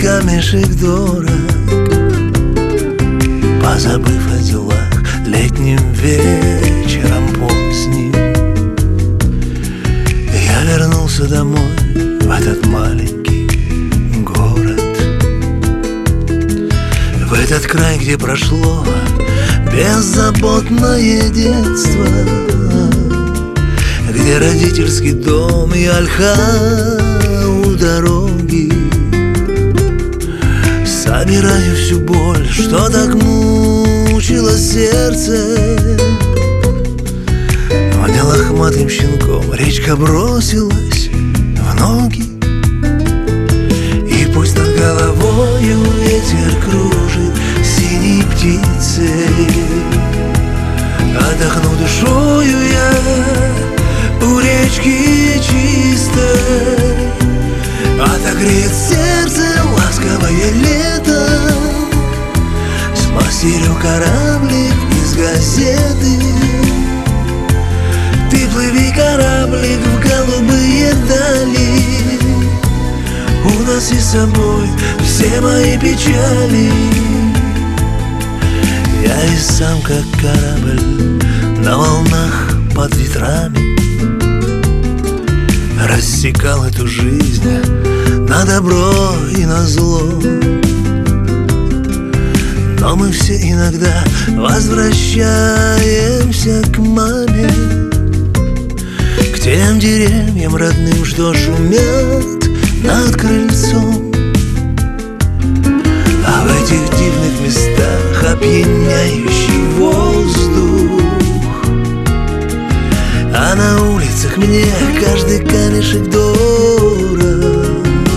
камешек дорог, позабыв о делах летним вечером поздним. Я вернулся домой, в этот маленький город, в этот край, где прошло беззаботное детство, где родительский дом и ольха у дороги. Собираю всю боль, что так мучило сердце. Мне лохматым щенком речка бросилась в ноги, и пусть над головою ветер кружит синей птицей, отдохну душою я у речки чистой. Отогреет сердце ласковое лето, смастерю кораблик из газеты. Ты плыви, кораблик, в голубые дали, уноси с собой все мои печали. Я и сам как корабль на волнах под ветрами рассекал эту жизнь на добро и на зло. Но мы все иногда возвращаемся к маме, к тем деревьям родным, что шумят над крыльцом. А в этих дивных местах опьяняющий воздух, а на улицах мне каждый камешек дорог.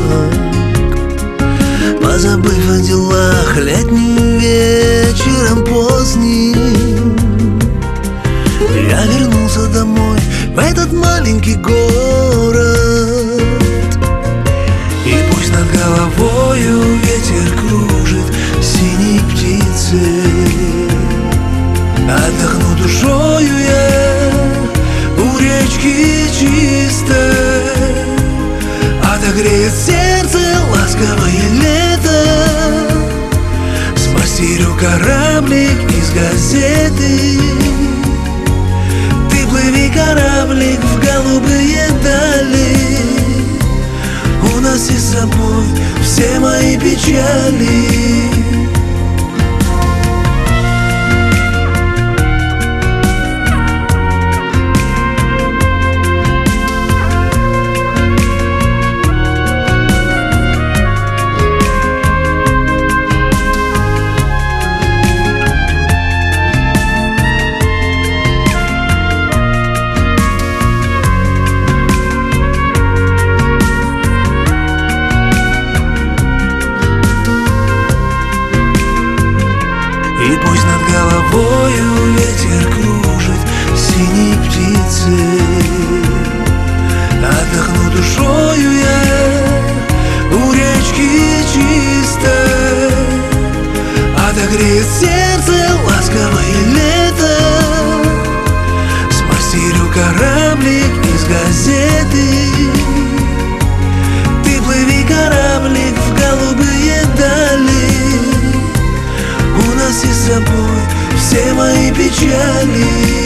Позабыв о делах летним вечером поздним, я вернулся домой, в этот маленький город. И пусть над головою ветер кружит синей птицей, отдохну душою я у речки чистой. Отогреет сердце ласковое лето, смастерю кораблик из газеты. Ты плыви, кораблик, в голубые дали, уноси с собой все мои печали. И пусть над головою ветер кружит синей птицей, отдохну душою я у речки чистой. Отогреет сердце ласковое лето, смастерю кораблик из газеты. Ты плыви, кораблик, в голубые дали, уноси с собой все мои печали.